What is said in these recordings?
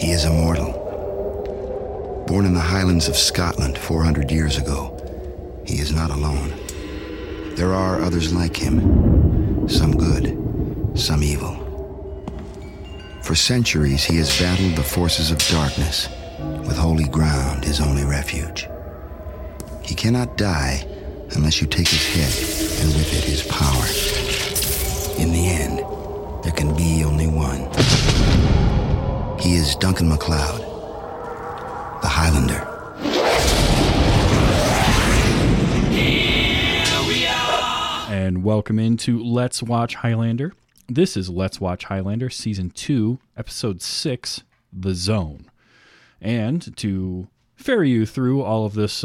He is immortal. Born in the Highlands of Scotland 400 years ago, he is not alone. There are others like him, some good, some evil. For centuries, he has battled the forces of darkness, with holy ground his only refuge. He cannot die unless you take his head, and with it his power. In the end, there can be only one. He is Duncan MacLeod, the Highlander. And welcome into Let's Watch Highlander. This is Let's Watch Highlander, Season 2, Episode 6, The Zone. And to ferry you through all of this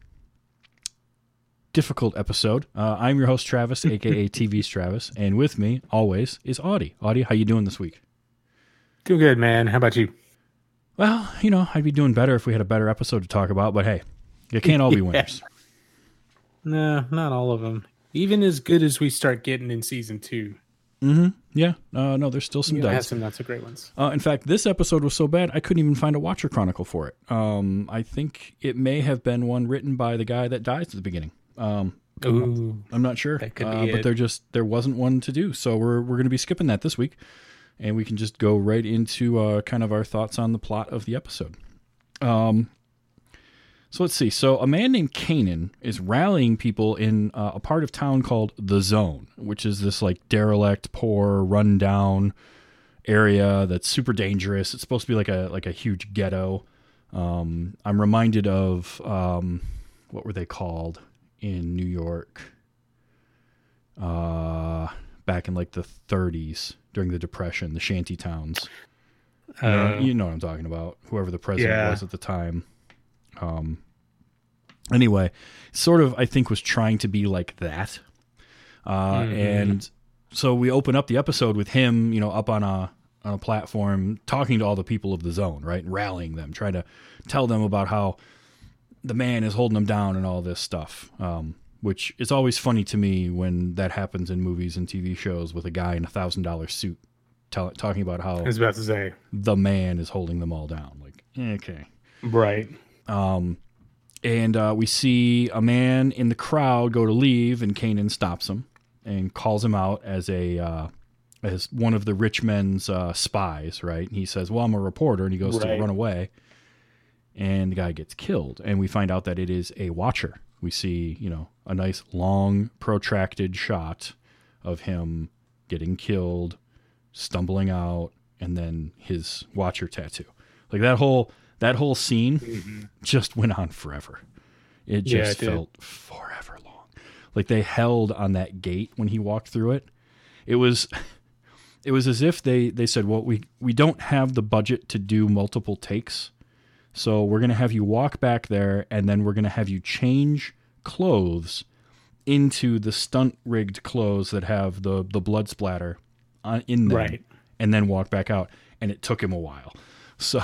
difficult episode, I'm your host, Travis, a.k.a. TV's Travis, and with me, always, is Audie. Audie, how you doing this week? Doing good, man. How about you? Well, you know, I'd be doing better if we had a better episode to talk about, but hey, you can't all be winners. No, not all of them. Even as good as we start getting in Season 2. Mm-hmm. Yeah. No, there's still some duds. Have some not so great ones. In fact, this episode was so bad, I couldn't even find a Watcher Chronicle for it. I think it may have been one written by the guy that dies at the beginning. Ooh, I'm not sure. That could be but there wasn't one to do. So we're going to be skipping that this week. And we can just go right into kind of our thoughts on the plot of the episode. So let's see. So a man named Kanan is rallying people in a part of town called The Zone, which is this like derelict, poor, rundown area that's super dangerous. It's supposed to be like a huge ghetto. I'm reminded of what were they called in New York back in like the 30s during the Depression, the shanty towns. You know what I'm talking about. Whoever the president was at the time. Anyway, sort of, I think, was trying to be like that. And so we open up the episode with him, you know, up on a platform talking to all the people of the zone, right? And rallying them, trying to tell them about how the man is holding them down and all this stuff. Which is always funny to me when that happens in movies and TV shows with a guy in $1,000 suit talking about how I was about to say the man is holding them all down. Like, okay. Right. And we see a man in the crowd go to leave, and Kanan stops him and calls him out as as one of the rich men's spies, right? And he says, well, I'm a reporter, and he goes to run away, and the guy gets killed. And we find out that it is a Watcher. We see, you know, a nice, long, protracted shot of him getting killed, stumbling out, and then his Watcher tattoo. Like that whole scene just went on forever. It just felt forever long. Like they held on that gate when he walked through it. It was as if they said, well, we don't have the budget to do multiple takes. So we're going to have you walk back there, and then we're going to have you change clothes into the stunt-rigged clothes that have the blood splatter in them, right, and then walk back out. And it took him a while. So,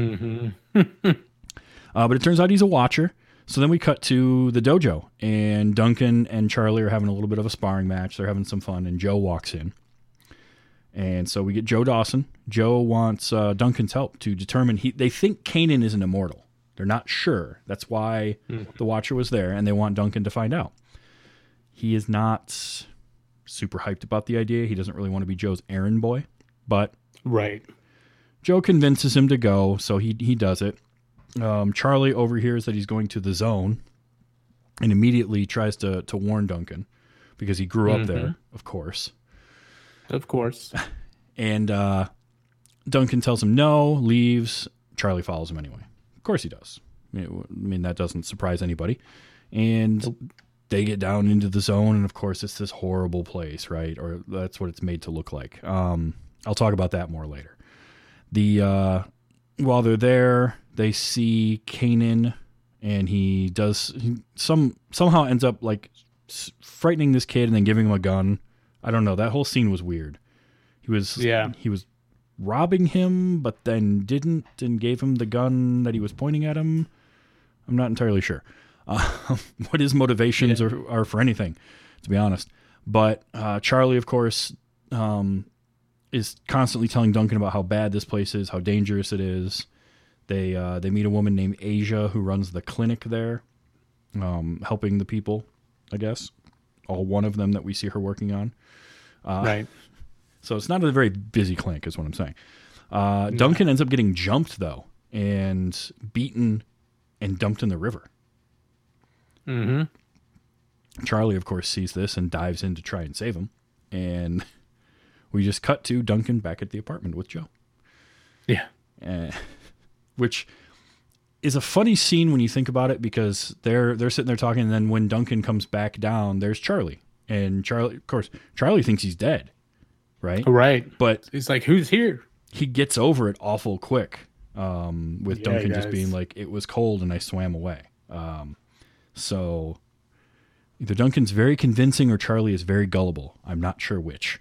but it turns out he's a Watcher. So then we cut to the dojo, and Duncan and Charlie are having a little bit of a sparring match. They're having some fun, and Joe walks in. And so we get Joe Dawson. Joe wants Duncan's help to determine they think Kanan is an immortal. They're not sure. That's why the Watcher was there, and they want Duncan to find out. He is not super hyped about the idea. He doesn't really want to be Joe's errand boy, but right. Joe convinces him to go, so he does it. Charlie overhears that he's going to the zone and immediately tries to warn Duncan because he grew up there, of course. Of course. And Duncan tells him no, leaves. Charlie follows him anyway. Of course he does. I mean, that doesn't surprise anybody. And they get down into the zone, and of course it's this horrible place, right? Or that's what it's made to look like. I'll talk about that more later. While they're there, they see Kanan, and he somehow ends up like frightening this kid and then giving him a gun. I don't know. That whole scene was weird. He was robbing him, but then didn't, and gave him the gun that he was pointing at him. I'm not entirely sure what his motivations are for anything, to be honest. But Charlie, of course, is constantly telling Duncan about how bad this place is, how dangerous it is. They meet a woman named Asia who runs the clinic there, helping the people, I guess. All one of them that we see her working on. Right. So it's not a very busy clinic is what I'm saying. Duncan ends up getting jumped, though, and beaten and dumped in the river. Mm-hmm. Charlie, of course, sees this and dives in to try and save him. And we just cut to Duncan back at the apartment with Joe. Yeah. Which is a funny scene when you think about it, because they're sitting there talking, and then when Duncan comes back down, there's Charlie. And Charlie, of course, Charlie thinks he's dead, right? Right. But he's like, who's here? He gets over it awful quick, with Duncan just being like, it was cold and I swam away. So either Duncan's very convincing or Charlie is very gullible. I'm not sure which.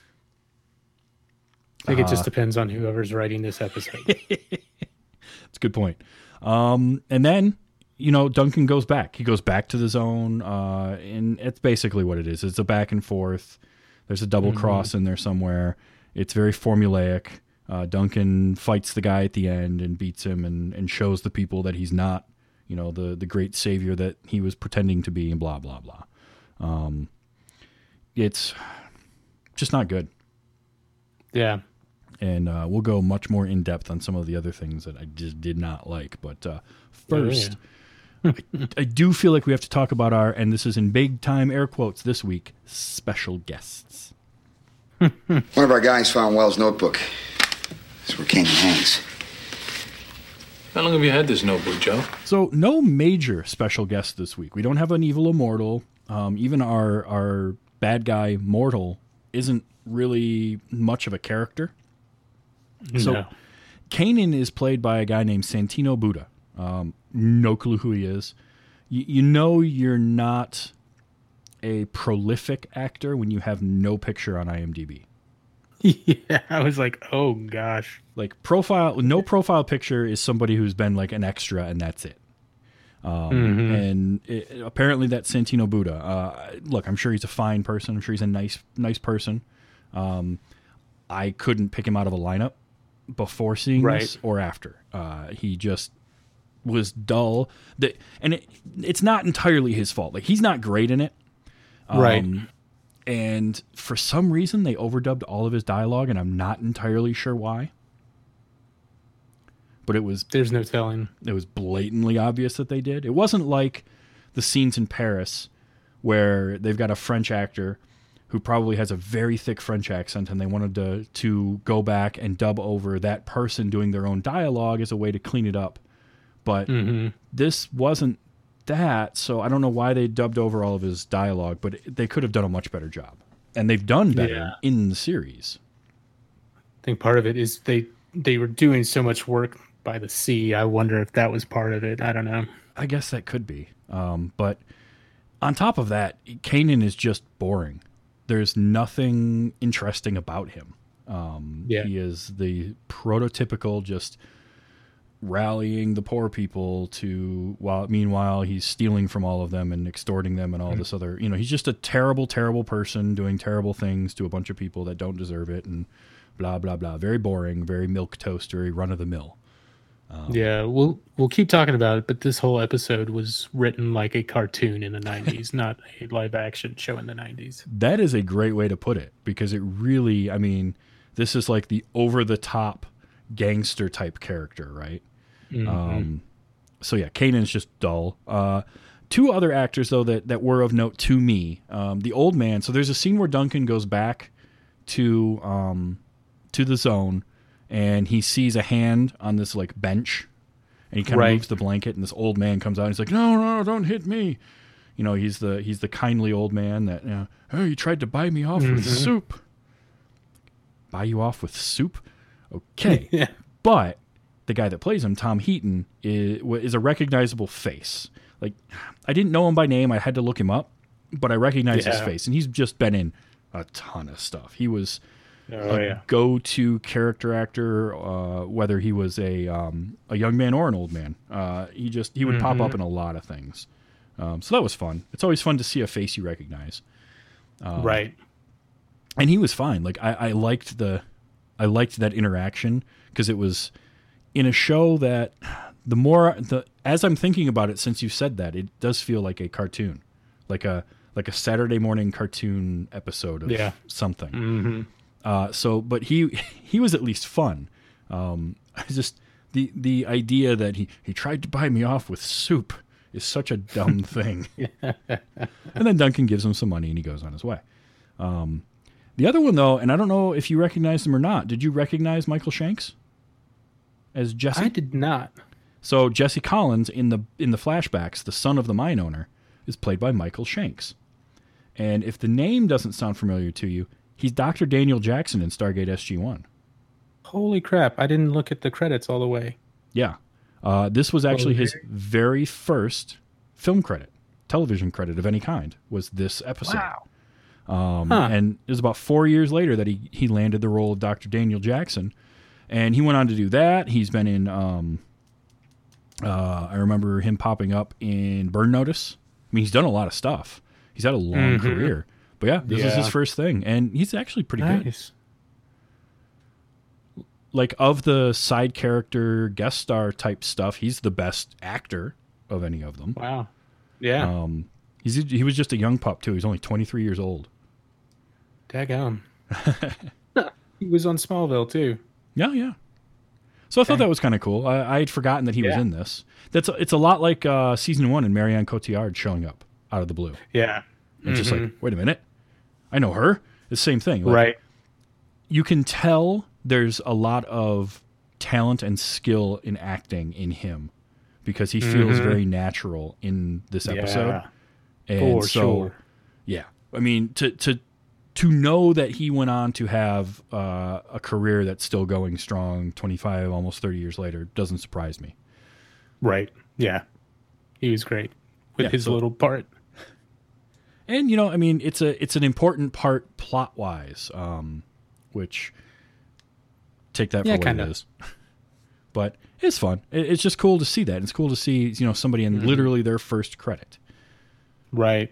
I think it just depends on whoever's writing this episode. That's a good point. And then, Duncan goes back. He goes back to the zone, and it's basically what it is. It's a back and forth. There's a double cross in there somewhere. It's very formulaic. Duncan fights the guy at the end and beats him and shows the people that he's not, the great savior that he was pretending to be, and blah, blah, blah. It's just not good. Yeah. And we'll go much more in depth on some of the other things that I just did not like. But first, I do feel like we have to talk about our, and this is in big time air quotes this week, special guests. One of our guys found Wells' notebook. That's where Kanan hangs. How long have you had this notebook, Joe? So no major special guests this week. We don't have an evil immortal. Even our bad guy Mortal isn't really much of a character. So Kanan is played by a guy named Santino Buddha. No clue who he is. You're not a prolific actor when you have no picture on IMDb. Yeah, I was like, oh gosh. Like no profile picture is somebody who's been like an extra and that's it. And apparently that's Santino Buddha. Look, I'm sure he's a fine person. I'm sure he's a nice person. I couldn't pick him out of a lineup before seeing this or after. He just was dull. It's not entirely his fault. Like, he's not great in it. And for some reason, they overdubbed all of his dialogue, and I'm not entirely sure why. But there's no telling. It was blatantly obvious that they did. It wasn't like the scenes in Paris where they've got a French actor who probably has a very thick French accent, and they wanted to go back and dub over that person doing their own dialogue as a way to clean it up. But this wasn't that, so I don't know why they dubbed over all of his dialogue, but they could have done a much better job. And they've done better in the series. I think part of it is they were doing so much work by the sea. I wonder if that was part of it. I don't know. I guess that could be. But on top of that, Kanan is just boring. There's nothing interesting about him. He is the prototypical just rallying the poor people meanwhile he's stealing from all of them and extorting them and all this other, he's just a terrible, terrible person doing terrible things to a bunch of people that don't deserve it and blah, blah, blah. Very boring, very milquetoast, very run of the mill. We'll keep talking about it, but this whole episode was written like a cartoon in the 90s, not a live action show in the 90s. That is a great way to put it, because it really, this is like the over the top gangster type character, right? So yeah, Kanan's just dull. Two other actors though that were of note to me. The old man. So there's a scene where Duncan goes back to the zone, and he sees a hand on this like bench, and he kind of moves the blanket, and this old man comes out and he's like, no, don't hit me. He's the kindly old man that, oh, you tried to buy me off with soup. Buy you off with soup? Okay. Yeah. But the guy that plays him, Tom Heaton, is a recognizable face. Like, I didn't know him by name. I had to look him up, but I recognize his face, and he's just been in a ton of stuff. He was go-to character actor, whether he was a young man or an old man. He would pop up in a lot of things. So that was fun. It's always fun to see a face you recognize. Right. And he was fine. Like, I liked the I liked that interaction because it was in a show that as I'm thinking about it since you said that, it does feel like a cartoon, like a Saturday morning cartoon episode of something. But he was at least fun. Just the idea that he tried to buy me off with soup is such a dumb thing. And then Duncan gives him some money and he goes on his way. The other one, though, and I don't know if you recognize him or not. Did you recognize Michael Shanks as Jesse? I did not. So Jesse Collins in the flashbacks, the son of the mine owner, is played by Michael Shanks. And if the name doesn't sound familiar to you, he's Dr. Daniel Jackson in Stargate SG-1. Holy crap! I didn't look at the credits all the way. Yeah. This was actually his very first film credit, television credit of any kind, was this episode. Wow. And it was about 4 years later that he landed the role of Dr. Daniel Jackson. And he went on to do that. He's been in, I remember him popping up in Burn Notice. I mean, he's done a lot of stuff. He's had a long career. But yeah, this is his first thing. And he's actually pretty good. Like, of the side character, guest star type stuff, he's the best actor of any of them. Wow. Yeah. He was just a young pup, too. He's only 23 years old. Daggone. He was on Smallville, too. Yeah. So I thought that was kind of cool. I had forgotten that he was in this. It's a lot like season 1 and Marianne Cotillard showing up out of the blue. Yeah. It's just like, wait a minute. I know her. It's the same thing. Like, right. You can tell there's a lot of talent and skill in acting in him because he feels very natural in this episode. And for sure. Yeah. I mean, to know that he went on to have a career that's still going strong 25, almost 30 years later doesn't surprise me. Right. Yeah. He was great with his little part. And, you know, I mean, it's an important part plot-wise, which take that for what it is. But it's fun. It's just cool to see that. It's cool to see, you know, somebody in literally their first credit. Right.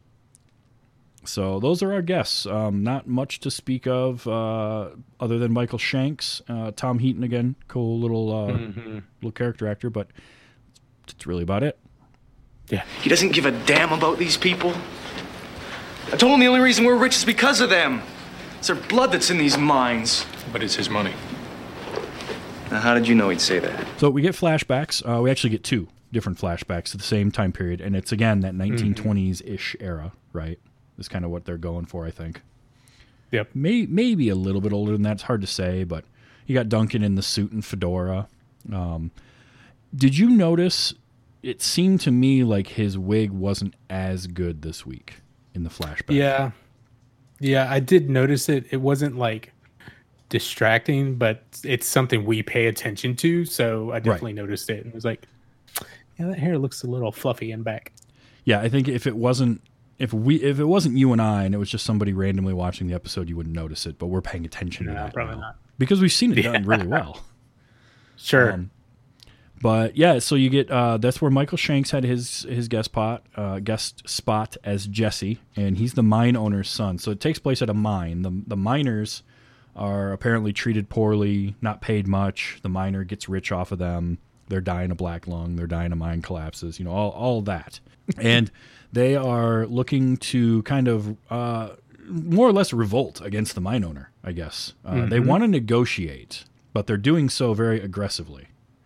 So those are our guests. Not much to speak of other than Michael Shanks. Tom Heaton, again, cool little character actor, but that's really about it. Yeah. He doesn't give a damn about these people. I told him the only reason we're rich is because of them. It's their blood that's in these mines. But it's his money. Now, how did you know he'd say that? So we get flashbacks. We actually get 2 different flashbacks at the same time period, and it's, again, that 1920s-ish era, right? Is kind of what they're going for, I think. Yep. Maybe a little bit older than that. It's hard to say, but you got Duncan in the suit and fedora. Did you notice, it seemed to me like his wig wasn't as good this week in the flashback. Yeah, I did notice it. It wasn't like distracting, but it's something we pay attention to, so I definitely noticed it and was like, yeah, that hair looks a little fluffy in back. Yeah, I think if it wasn't you and I and it was just somebody randomly watching the episode, you wouldn't notice it, but we're paying attention to that probably now. not. Because we've seen it done really well. Sure. But yeah, so you get that's where Michael Shanks had his guest spot as Jesse, and he's the mine owner's son. So it takes place at a mine. The miners are apparently treated poorly, not paid much. The miner gets rich off of them. They're dying of black lung. They're dying of mine collapses. You know, all that. And they are looking to kind of more or less revolt against the mine owner, I guess. They want to negotiate, but they're doing so very aggressively.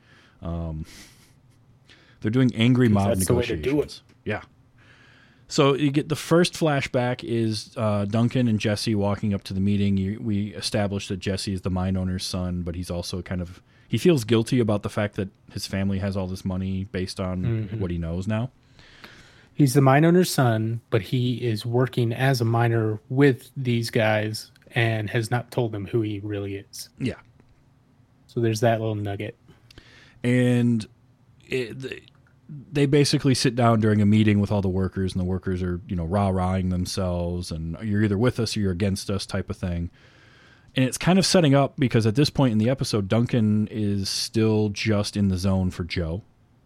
They're doing angry mob negotiations. That's the way to do it. Yeah. So you get the first flashback is Duncan and Jesse walking up to the meeting. We established that Jesse is the mine owner's son, but he's also he feels guilty about the fact that his family has all this money based on what he knows now. He's the mine owner's son, but he is working as a miner with these guys and has not told them who he really is. Yeah. So there's that little nugget. And they basically sit down during a meeting with all the workers, and the workers are, you know, rah-rahing themselves, and you're either with us or you're against us type of thing. And it's kind of setting up because at this point in the episode, Duncan is still just in the zone for Joe.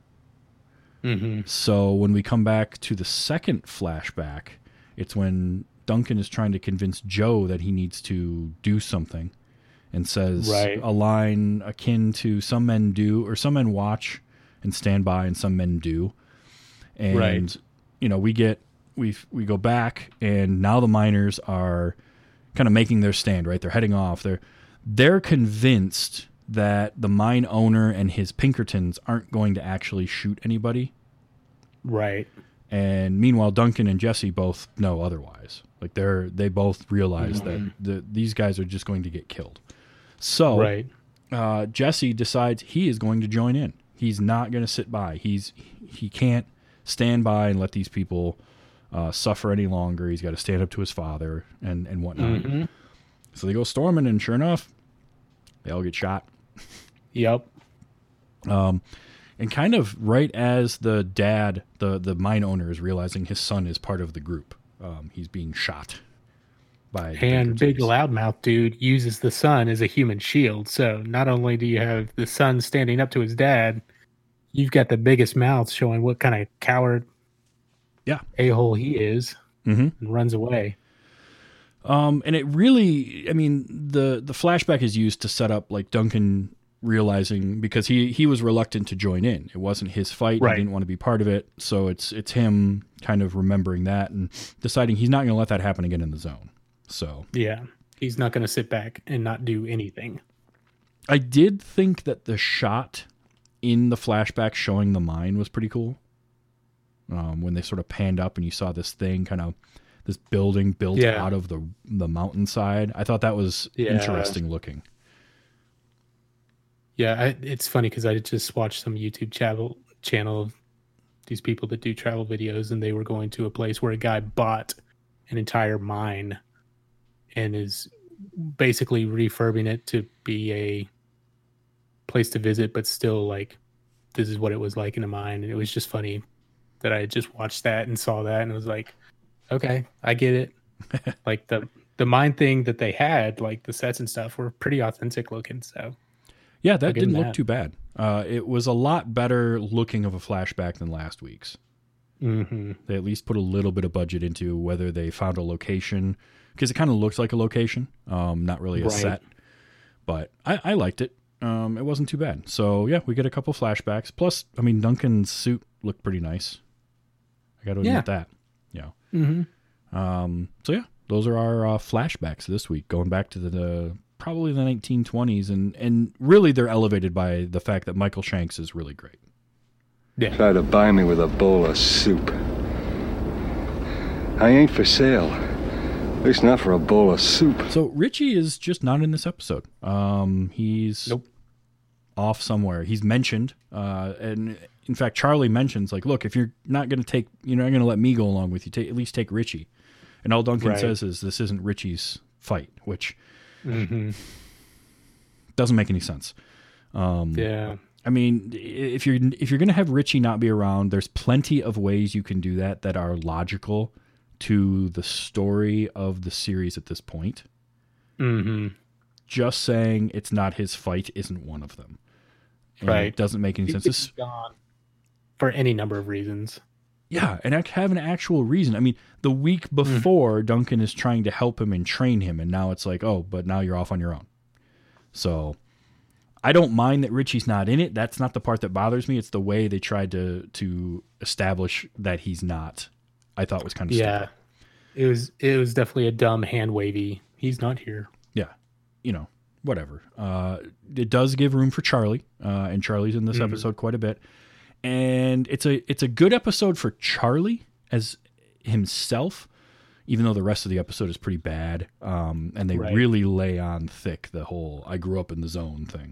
So when we come back to the second flashback, it's when Duncan is trying to convince Joe that he needs to do something. and says Right. a line akin to "Some men do," or "Some men watch and stand by, and some men do." And Right. we go back, and now the miners are kind of making their stand. Right, they're heading off. They're convinced that the mine owner and his Pinkertons aren't going to actually shoot anybody. Right. And meanwhile, Duncan and Jesse both know otherwise. Like they both realize that these guys are just going to get killed. So Right. Jesse decides he is going to join in. He's not going to sit by. He can't stand by and let these people suffer any longer. He's got to stand up to his father and whatnot. So they go storming, and sure enough, they all get shot. Yep. And kind of right as the dad, the mine owner, is realizing his son is part of the group, he's being shot by the And big Pinkertons. loudmouth dude uses the son as a human shield. So not only do you have the son standing up to his dad, you've got the biggest mouth showing what kind of coward Yeah. a-hole he is, and runs away. And it really, I mean, the flashback is used to set up like Duncan realizing, because he was reluctant to join in. It wasn't his fight. Right. He didn't want to be part of it. So it's him kind of remembering that and deciding he's not going to let that happen again in the zone. So Yeah. He's not going to sit back and not do anything. I did think that the shot in the flashback showing the mine was pretty cool. When they sort of panned up and you saw this thing kind of, this building built Yeah. out of the mountainside. I thought that was Yeah. interesting looking. Yeah, it's funny because I just watched some YouTube channel of these people that do travel videos, and they were going to a place where a guy bought an entire mine and is basically refurbing it to be a place to visit, but still like this is what it was like in a mine. And it was just funny that I just watched that and saw that and was like, okay, I get it. Like the mine thing that they had, like the sets and stuff, were pretty authentic looking. So Yeah, that I'll give didn't them look that. too bad. It was a lot better looking of a flashback than last week's. mm-hmm. They at least put a little bit of budget into whether they found a location, because it kind of looks like a location, not really a Right. set. But I liked it. It wasn't too bad. So yeah, we get a couple flashbacks. Plus, I mean, Duncan's suit looked pretty nice. I got to admit Yeah. that. Yeah. Mm-hmm. So yeah, those are our flashbacks this week, going back to the probably the 1920s, and really they're elevated by the fact that Michael Shanks is really great. Yeah. Try to buy me with a bowl of soup. I ain't for sale. At least not for a bowl of soup. So Richie is just not in this episode. He's Nope. off somewhere. He's mentioned, and in fact, Charlie mentions like, look, if you're not going to let me go along with you, at least take Richie. And all Duncan Right. says is, this isn't Richie's fight, which Mm-hmm. doesn't make any sense. Yeah. I mean, if you're going to have Richie not be around, there's plenty of ways you can do that are logical to the story of the series at this point. Mm-hmm. Just saying it's not his fight isn't one of them. And Right. It doesn't make any He sense. could be gone for any number of reasons. Yeah, and have an actual reason. I mean, the week before, Duncan is trying to help him and train him, and now it's like, oh, but now you're off on your own. So I don't mind that Richie's not in it. That's not the part that bothers me. It's the way they tried to establish that he's not. I thought was kind of Yeah. stupid. It was definitely a dumb hand wavy. He's not here. Yeah, whatever. It does give room for Charlie, and Charlie's in this episode quite a bit. And it's a good episode for Charlie as himself, even though the rest of the episode is pretty bad. And they Right. really lay on thick the whole "I grew up in the zone" thing.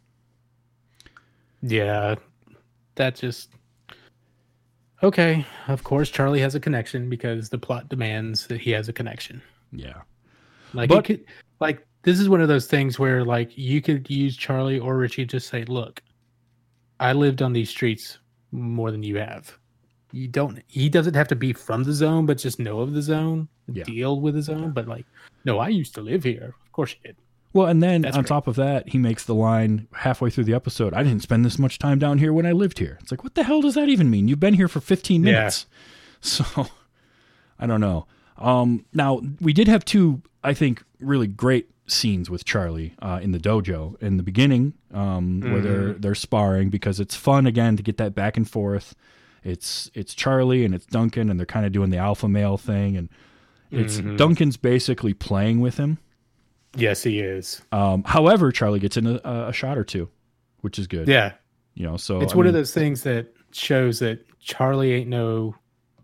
Yeah. That just okay. Of course Charlie has a connection because the plot demands that he has a connection. Yeah, Like But- you could, like this is one of those things where like you could use Charlie or Richie to say, look, I lived on these streets more than you have. He doesn't have to be from the zone, but just know of the zone, Yeah. deal with the zone. But like, no, I used to live here. Of course you did. Well, and then That's on great. top of that, he makes the line halfway through the episode, "I didn't spend this much time down here when I lived here." It's like, what the hell does that even mean? You've been here for 15 Yeah. minutes. So, I don't know. Now, we did have two, I think, really great scenes with Charlie in the dojo in the beginning, where they're sparring, because it's fun again to get that back and forth. It's Charlie and it's Duncan, and they're kind of doing the alpha male thing, and it's Duncan's basically playing with him. Yes, he is. However, Charlie gets in a shot or two, which is good. Yeah. So it's one of those things that shows that Charlie ain't no,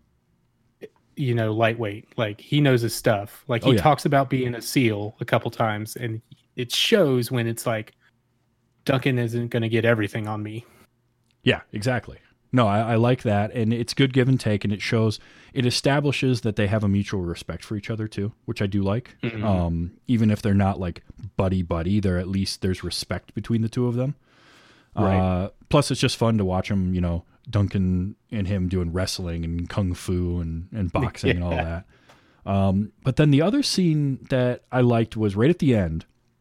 lightweight. Like, he knows his stuff. Like, he talks about being a SEAL a couple times, and it shows when it's like, Duncan isn't going to get everything on me. Yeah, exactly. No, I like that, and it's good give and take, and it establishes that they have a mutual respect for each other too, which I do like. Even if they're not like buddy, at least there's respect between the two of them. Right. Plus, it's just fun to watch them, Duncan and him doing wrestling and kung fu and boxing and all that. But then the other scene that I liked was right at the end,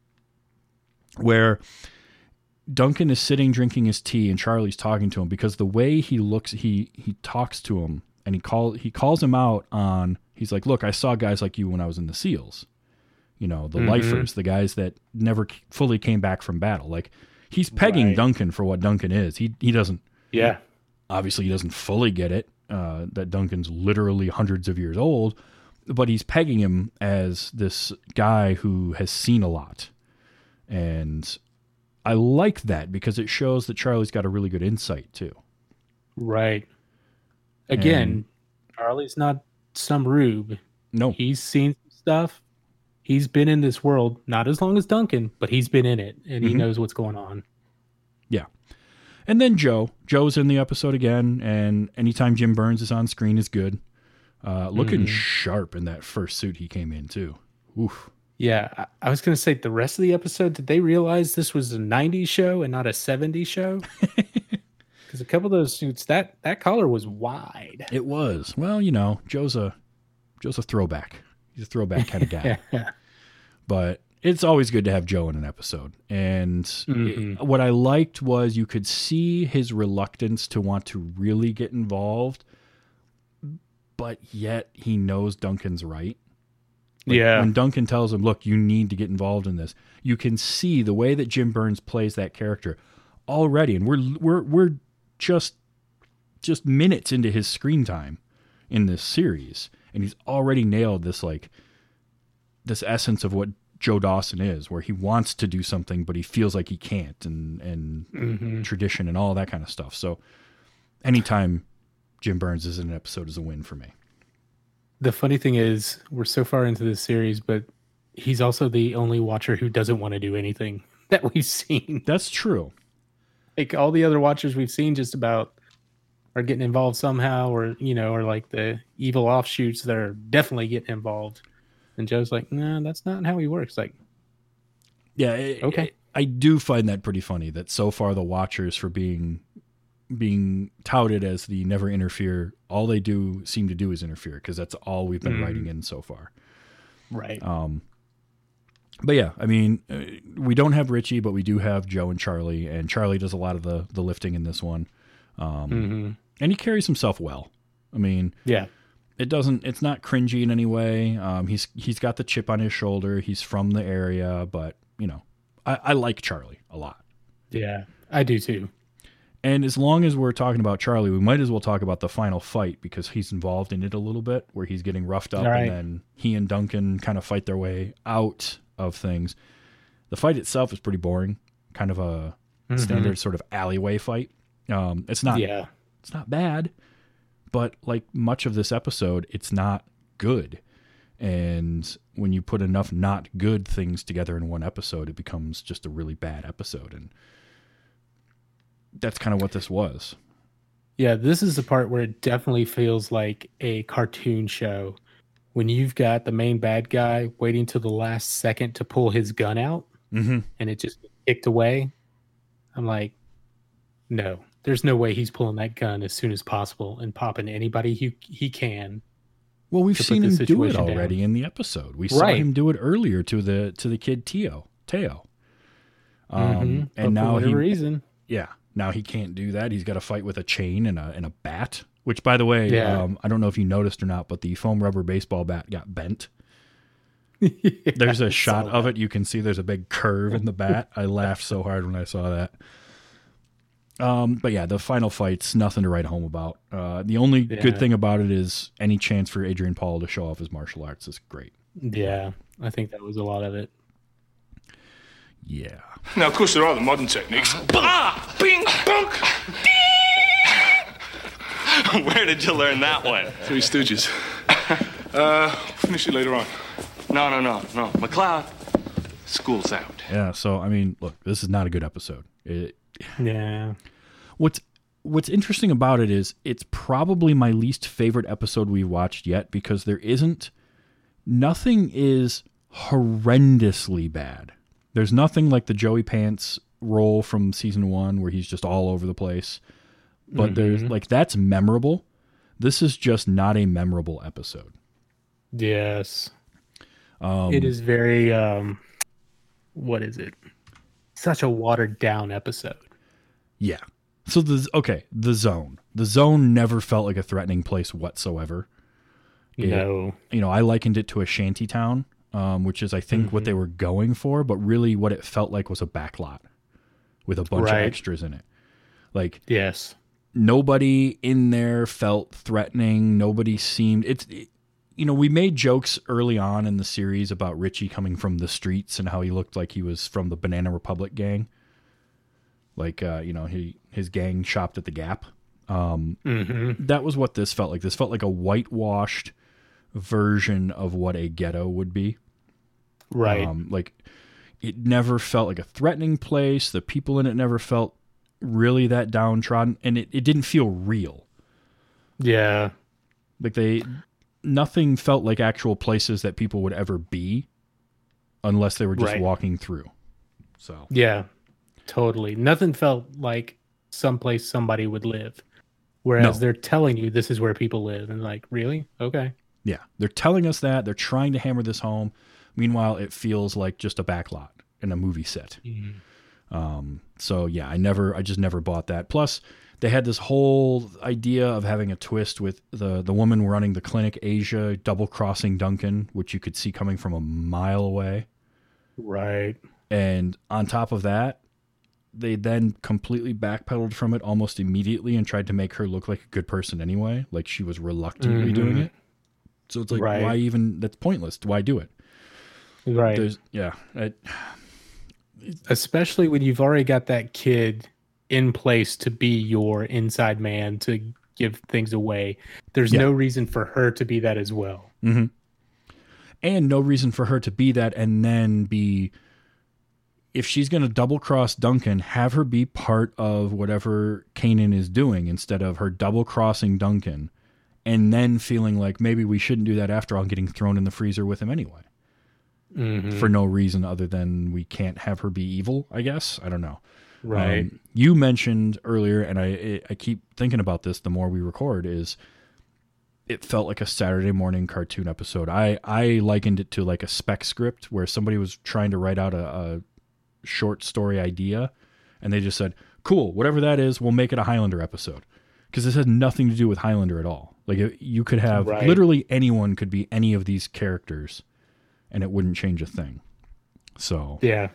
where Duncan is sitting drinking his tea and Charlie's talking to him, because the way he looks, he talks to him, and he calls him out on, he's like, look, I saw guys like you when I was in the SEALs, the lifers, the guys that never fully came back from battle. Like, he's pegging Duncan for what Duncan is. He doesn't, obviously he doesn't fully get it, that Duncan's literally hundreds of years old, but he's pegging him as this guy who has seen a lot. And I like that, because it shows that Charlie's got a really good insight too. Right. Again, Charlie's not some rube. No. He's seen stuff. He's been in this world, not as long as Duncan, but he's been in it, and he knows what's going on. Yeah. And then Joe's in the episode again, and anytime Jim Burns is on screen is good. Looking sharp in that first suit he came in too. Oof. Yeah, I was going to say, the rest of the episode, did they realize this was a 90s show and not a 70s show? Because a couple of those suits, that collar was wide. It was. Well, Joe's a throwback. He's a throwback kind of guy. But it's always good to have Joe in an episode. And what I liked was you could see his reluctance to want to really get involved, but yet he knows Duncan's right. Like, when Duncan tells him, look, you need to get involved in this, you can see the way that Jim Burns plays that character already. And we're just minutes into his screen time in this series, and he's already nailed this essence of what Joe Dawson is, where he wants to do something, but he feels like he can't, and tradition and all that kind of stuff. So anytime Jim Burns is in an episode is a win for me. The funny thing is, we're so far into this series, but he's also the only watcher who doesn't want to do anything that we've seen. That's true. Like, all the other watchers we've seen just about are getting involved somehow, or like the evil offshoots that are definitely getting involved. And Joe's like, no, that's not how he works. Like, yeah, okay. I do find that pretty funny that so far the watchers, for being touted as the never interfere, all they do seem to do is interfere, because that's all we've been writing in so far. Right. But yeah, I mean, we don't have Richie, but we do have Joe and Charlie does a lot of the lifting in this one. And he carries himself well. I mean, it's not cringy in any way. He's got the chip on his shoulder. He's from the area, but I like Charlie a lot. Yeah, I do too. And as long as we're talking about Charlie, we might as well talk about the final fight, because he's involved in it a little bit, where he's getting roughed up, and then he and Duncan kind of fight their way out of things. The fight itself is pretty boring, kind of a standard sort of alleyway fight. It's not bad, but like much of this episode, it's not good. And when you put enough not good things together in one episode, it becomes just a really bad episode. And that's kind of what this was. Yeah, this is the part where it definitely feels like a cartoon show. When you've got the main bad guy waiting till the last second to pull his gun out, and it just kicked away. I'm like, no, there's no way he's pulling that gun as soon as possible and popping anybody he can. Well, we've seen him do it already in the episode. We saw him do it earlier to the kid Teo. And now, for whatever reason, now he can't do that. He's got to fight with a chain and a bat. Which, by the way, I don't know if you noticed or not, but the foam rubber baseball bat got bent. There's a shot of it. You can see there's a big curve in the bat. I laughed so hard when I saw that. But yeah, the final fight's nothing to write home about. The only good thing about it is any chance for Adrian Paul to show off his martial arts is great. Yeah, I think that was a lot of it. Yeah. Now, of course, there are the modern techniques. Bing, bunk. Where did you learn that one? Three Stooges. Finish it later on. No. McLeod, school's out. Yeah, so, I mean, look, this is not a good episode. Yeah. What's interesting about it is it's probably my least favorite episode we've watched yet because nothing is horrendously bad. There's nothing like the Joey Pants role from season 1 where he's just all over the place. But there's that's memorable. This is just not a memorable episode. Yes. It is very, what is it? Such a watered down episode. Yeah. So the zone. The zone never felt like a threatening place whatsoever. No. I likened it to a shanty town, which is I think what they were going for, but really what it felt like was a backlot with a bunch of extras in it. Like, yes. Nobody in there felt threatening. Nobody seemed we made jokes early on in the series about Richie coming from the streets and how he looked like he was from the Banana Republic gang. Like, his gang shopped at the Gap. That was what this felt like. This felt like a whitewashed version of what a ghetto would be. Right. Like, it never felt like a threatening place. The people in it never felt really that downtrodden, and it didn't feel real. Yeah. Like, nothing felt like actual places that people would ever be unless they were just walking through. So. Yeah. Totally. Nothing felt like someplace somebody would live. Whereas they're telling you this is where people live. And like, really? Okay. Yeah. They're telling us that. They're trying to hammer this home. Meanwhile, it feels like just a backlot in a movie set. So yeah, I just never bought that. Plus, they had this whole idea of having a twist with the woman running the clinic, Asia, double-crossing Duncan, which you could see coming from a mile away. Right. And on top of that, they then completely backpedaled from it almost immediately and tried to make her look like a good person anyway, like she was reluctantly doing it. So it's like, why even? That's pointless. Why do it? Right. Especially when you've already got that kid in place to be your inside man to give things away. There's no reason for her to be that as well. Mm-hmm. And no reason for her to be that and then be... If she's going to double cross Duncan, have her be part of whatever Kanan is doing instead of her double crossing Duncan and then feeling like maybe we shouldn't do that after all, getting thrown in the freezer with him anyway. For no reason other than we can't have her be evil, I guess. I don't know. Right. You mentioned earlier, and I keep thinking about this the more we record, is it felt like a Saturday morning cartoon episode. I likened it to like a spec script where somebody was trying to write out a short story idea and they just said, cool, whatever that is, we'll make it a Highlander episode. Because this has nothing to do with Highlander at all. Like you could have literally anyone could be any of these characters and it wouldn't change a thing. So yeah.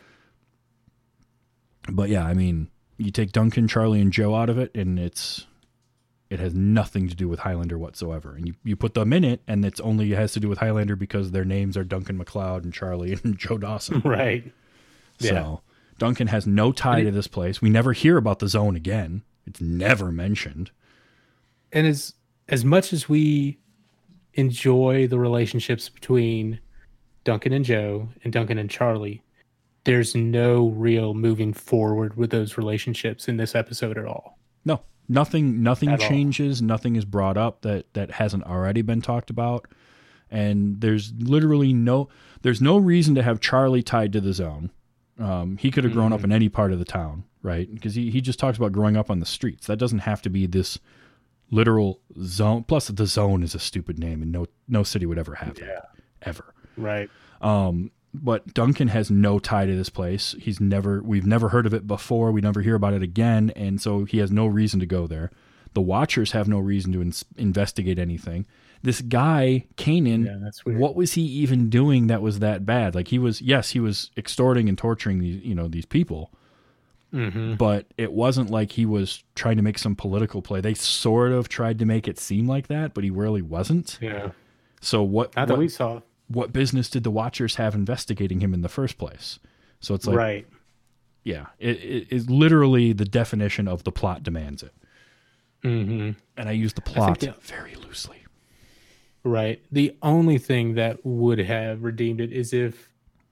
But yeah, I mean, you take Duncan, Charlie, and Joe out of it, and it has nothing to do with Highlander whatsoever. And you put them in it, and it has to do with Highlander because their names are Duncan MacLeod and Charlie and Joe Dawson. Right. So Duncan has no tie to this place. We never hear about the zone again. It's never mentioned. And as much as we enjoy the relationships between Duncan and Joe and Duncan and Charlie, there's no real moving forward with those relationships in this episode at all. No, nothing changes. Nothing is brought up that hasn't already been talked about. And there's literally no reason to have Charlie tied to the zone. He could have grown up in any part of the town, right? Because he just talks about growing up on the streets. That doesn't have to be this literal zone. Plus, the zone is a stupid name, and no city would ever have that, ever. Right. But Duncan has no tie to this place. We've never heard of it before. We never hear about it again, and so he has no reason to go there. The Watchers have no reason to investigate anything. This guy, Kanan, that's weird. what was he even doing that was that bad? Like he was extorting and torturing these people. Mm-hmm. But it wasn't like he was trying to make some political play. They sort of tried to make it seem like that, but he really wasn't. Yeah. So Not that we saw. what business did the Watchers have investigating him in the first place? So it's like, Right. yeah, it is literally the definition of the plot demands it. Mm-hmm. And I use the plot that- very loosely. Right. The only thing that would have redeemed it is if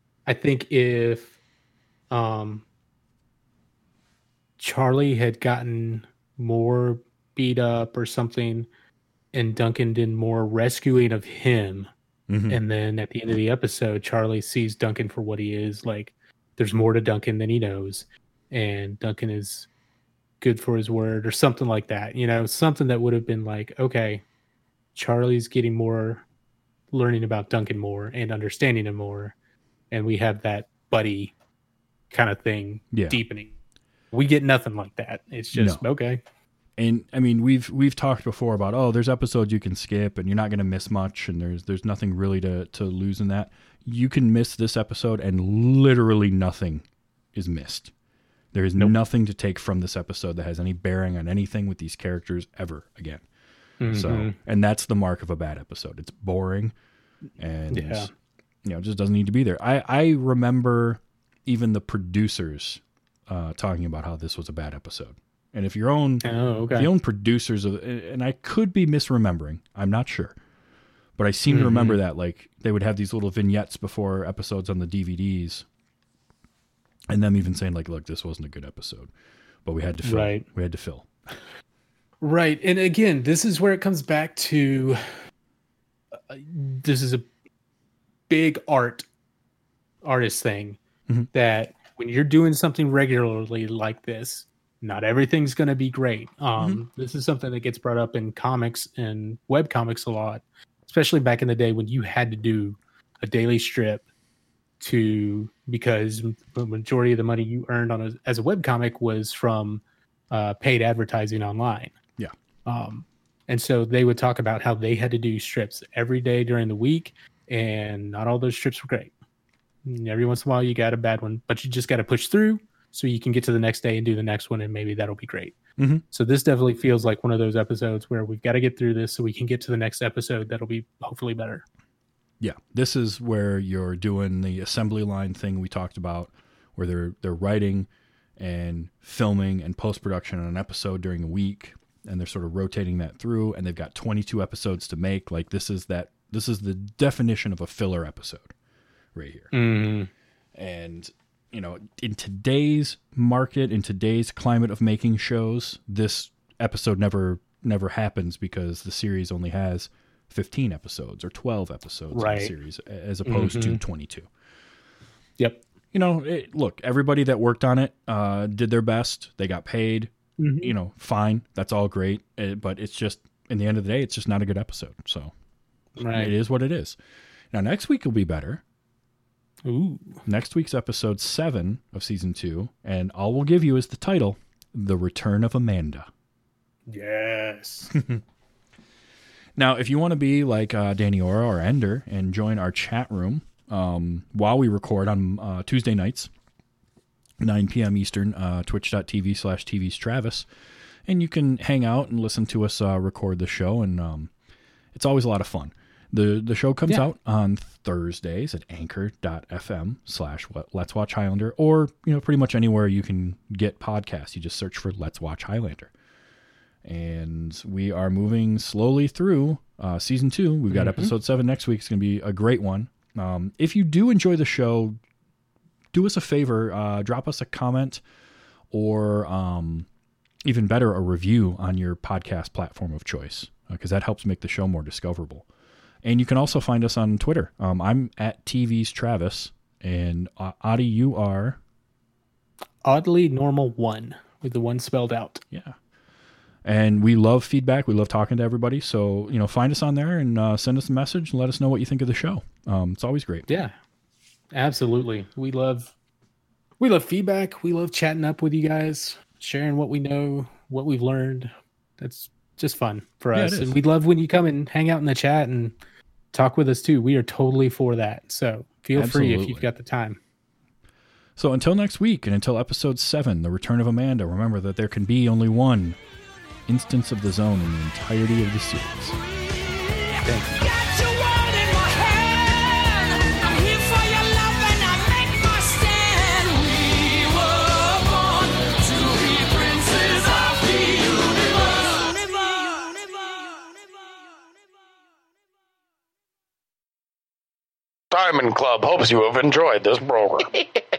Charlie had gotten more beat up or something, and Duncan did more rescuing of him. Mhm. And then at the end of the episode, Charlie sees Duncan for what he is. Like, there's more to Duncan than he knows, and Duncan is good for his word or something like that. Something that would have been like, okay, Charlie's getting more, learning about Duncan more and understanding him more, and we have that buddy kind of thing deepening. We get nothing like that. It's just okay. And I mean, we've talked before about, there's episodes you can skip and you're not going to miss much, and there's nothing really to lose in that. You can miss this episode and literally nothing is missed. There is nothing to take from this episode that has any bearing on anything with these characters ever again. Mm-hmm. So, and that's the mark of a bad episode. It's boring and it just doesn't need to be there. I remember even the producers talking about how this was a bad episode. And if your own, the own producers of, and I could be misremembering, I'm not sure, but I seem to remember that like they would have these little vignettes before episodes on the DVDs, and them even saying like, "Look, this wasn't a good episode, but we had to fill. Right. We had to fill." Right, and again, this is where it comes back to. This is a big artist thing that when you're doing something regularly like this, not everything's going to be great. This is something that gets brought up in comics and web comics a lot, especially back in the day when you had to do a daily strip because the majority of the money you earned as a web comic was from paid advertising online. Yeah. And so they would talk about how they had to do strips every day during the week, and not all those strips were great. Every once in a while you got a bad one, but you just got to push through so you can get to the next day and do the next one, and maybe that'll be great. So this definitely feels like one of those episodes where we've got to get through this so we can get to the next episode that'll be hopefully better. Yeah, this is where you're doing the assembly line thing we talked about, where they're writing and filming and post-production on an episode during the week, and they're sort of rotating that through, and they've got 22 episodes to make. Like this is the definition of a filler episode right here. And in today's market, in today's climate of making shows, this episode never happens because the series only has 15 episodes or 12 episodes in the series as opposed to 22. Yep. Look, everybody that worked on it did their best. They got paid. Fine. That's all great. But it's just, in the end of the day, it's just not a good episode. So it is what it is. Now, next week will be better. Ooh. Next week's episode 7 of season 2, and all we'll give you is the title, The Return of Amanda. Yes. Now, if you want to be like Danny Ora or Ender and join our chat room while we record on Tuesday nights, 9 p.m. Eastern, twitch.tv/TV's Travis, and you can hang out and listen to us record the show, and it's always a lot of fun. The show comes out on Thursdays at anchor.fm/Let's Watch Highlander, or pretty much anywhere you can get podcasts. You just search for Let's Watch Highlander. And we are moving slowly through season 2. We've got episode 7 next week. It's going to be a great one. If you do enjoy the show, do us a favor, drop us a comment or even better, a review on your podcast platform of choice, because that helps make the show more discoverable. And you can also find us on Twitter. I'm at TV's Travis, and Adi, you are Oddly Normal 1 with the 1 spelled out. Yeah. And we love feedback. We love talking to everybody. So, find us on there and send us a message and let us know what you think of the show. It's always great. Yeah, absolutely. We love feedback. We love chatting up with you guys, sharing what we know, what we've learned. That's just fun for Yeah, us. it is. And we love when you come and hang out in the chat and talk with us too. We are totally for that. So feel free if Absolutely. you've got the time. So until next week and until episode 7, The Return of Amanda, remember that there can be only one instance of the zone in the entirety of the series. Thank you. Got your world in my hand. I'm here for your love and I make my stand. We were born to be princes of the universe. Diamond Club hopes you have enjoyed this program.